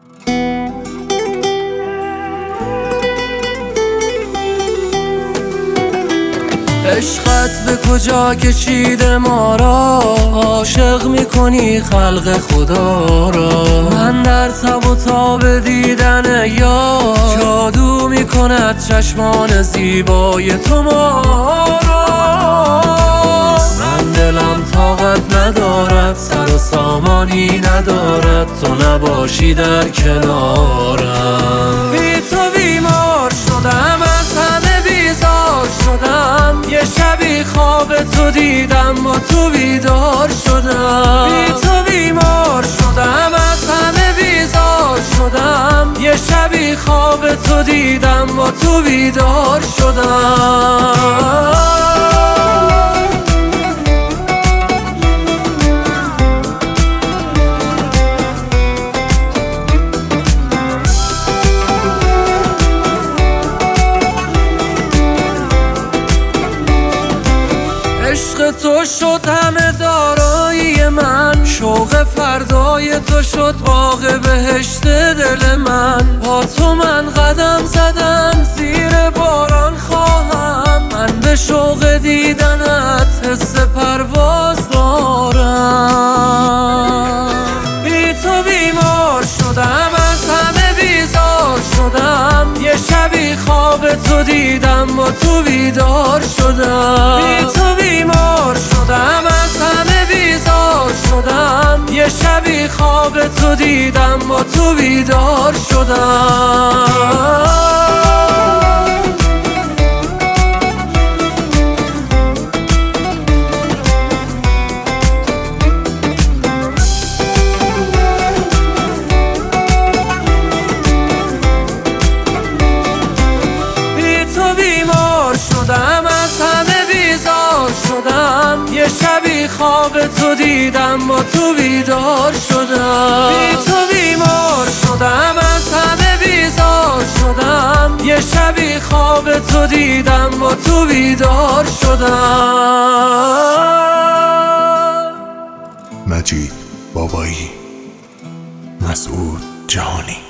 عشقت به کجا کشیده ما را، عاشق میکنی خلق خدا را. من در تب و تاب دیدن یار، جادو میکند چشمان زیبای تو ما را. من دلم طاقت ندارد، سر و سامانی ندارد، تو نباشی در کنارم. بی تو بیمار شدم، از همه بیزار شدم، یه شبی خواب تو دیدم با تو بیدار شدم. بی تو بیمار شدم، از همه بیزار شدم، یه شبی خواب تو دیدم با تو بیدار شدم. عشق تو شد همه دارایی من، شوق فردای تو شد باغ بهشت دل من. با تو من قدم زدم زیر باران خواهم، من به شوق دیدنت حس پرواز دارم. بی تو بیمار شدم، از همه بیزار شدم، یه شبی خواب تو دیدم با تو بیدار شدم. بی تو بیمار شدم، از همه بیزار شدم، یه شبی خواب تو دیدم با تو بیدار شدم. از همه بیزار شدم، یه شبی خواب تو دیدم با تو بیدار شدم. بی تو بیمار شدم، از همه بیزار شدم، یه شبی خواب تو دیدم با تو بیدار شدم. مجید بابایی، مسعود جهانی.